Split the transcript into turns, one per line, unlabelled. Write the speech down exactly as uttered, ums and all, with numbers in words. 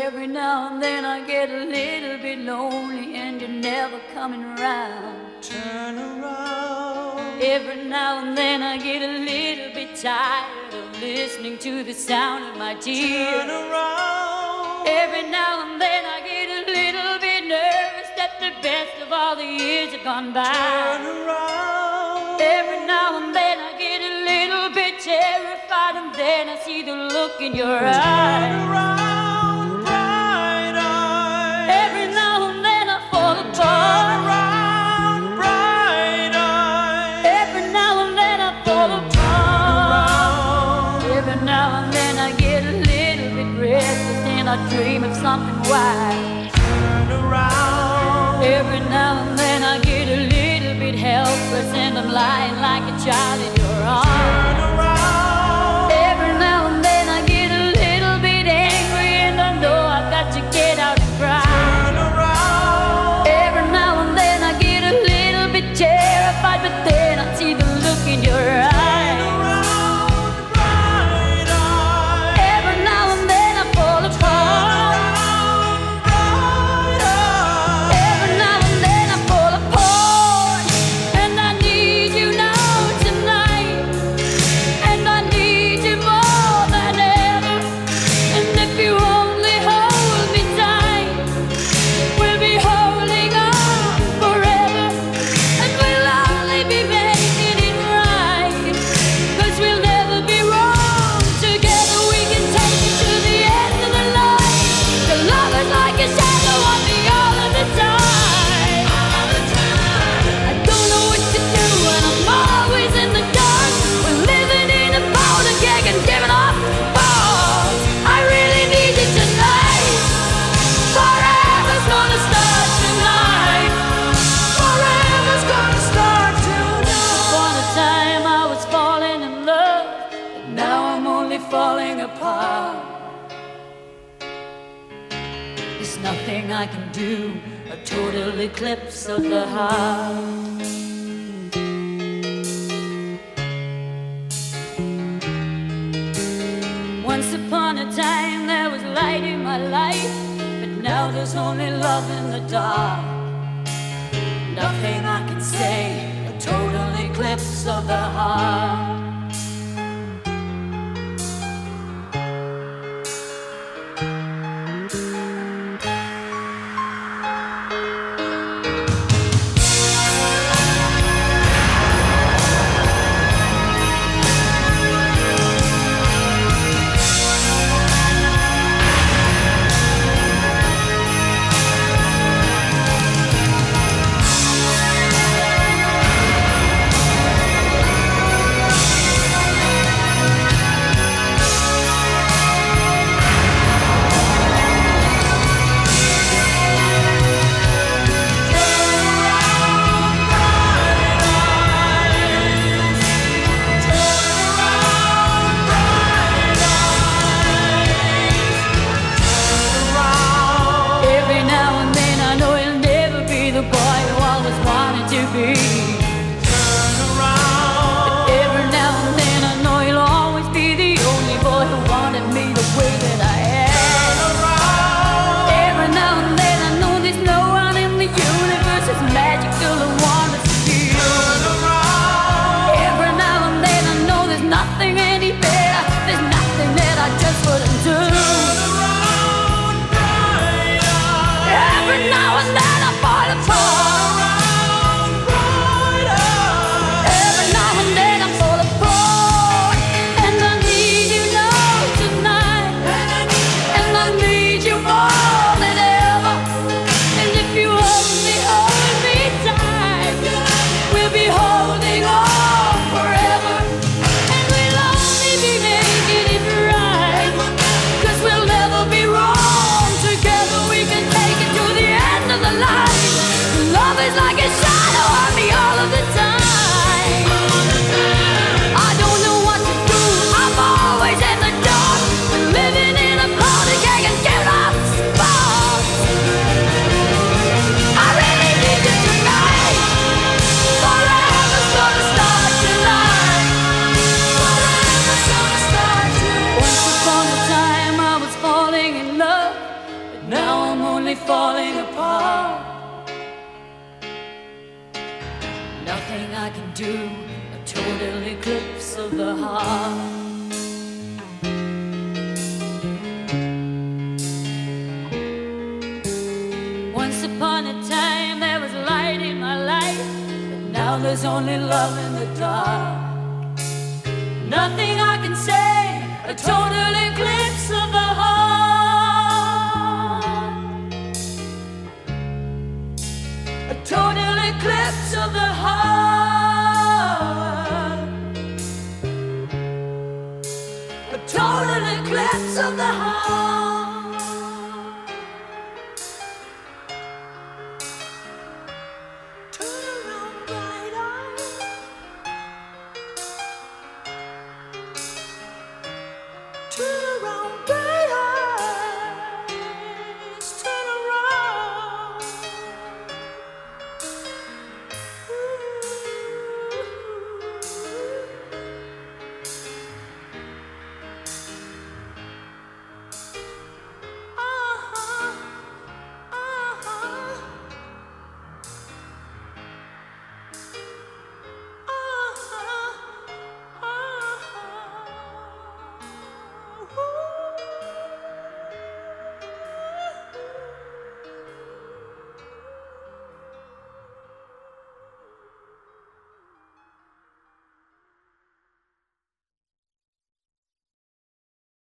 Every now and then I get a little bit lonely and you're never coming around.
Turn around.
Every now and then I get a little bit tired of listening to the sound of my tears.
Turn around.
Every now and then I get a little bit nervous that the best of all the years have gone by.
Turn around.
Every now and then I get a little bit terrified, and then I see the look in your eyes.
Turn around, bright eyes.
Every now and then I fall
Turn
apart.
around, bright eyes.
Every now and then I fall apart. Every now and then I get a little bit restless and I dream of something wild.
Turn around.
Every now and then I get a little bit helpless and I'm lying like a child in your arms.
Turn around.
Every now and then I get a little bit angry and I know I've got to get out and cry.
Turn around.
Every now and then I get a little bit terrified, but then I see the look in your eyes.
Turn around, bright eyes.
Every now and then I fall
Turn
apart.
around, bright eyes.
Every now and then I fall apart. And I need you now tonight. And I need you more than ever. And if you only hold me tight, we'll be holding on forever. And we'll only be making it right. Cause we'll never be wrong. Together we can take it to the end of the line. The love is like a shadow on me all of the time. I don't know what to do and I'm always in the dark. We're living in a powder keg and giving off balls. I really need you tonight. Forever's gonna start tonight.
Forever's gonna start tonight.
Upon a time I was falling in love, but now I'm only falling apart. There's nothing I can do, a total eclipse of the heart. Once upon a time there was light in my life, but now there's only love in the dark. Nothing I can say, a total eclipse of the heart. Every now and then I know he'll never be the boy who always wanted to be.
Turn around.
Every now and then I know he'll always be the only boy who wanted me the way that I am.
Turn around.
Every now and then I know there's no one in the universe as magical and wonders as you.
Turn around.
Every now and then I know there's nothing any better. There's nothing that I just wouldn't do.
Turn around, bright eyes.
Every now and then I fall apart.
Around, bright eyes.
Every now and then I fall apart. And I need you now tonight.
And I
only falling apart. Nothing I can do, a total eclipse of the heart. Once upon a time there was light in my life, but now there's only love in the dark. Nothing I can say, a total eclipse of the heart. A total eclipse of the heart. A total eclipse of the heart. Turn around, bright eyes. Turn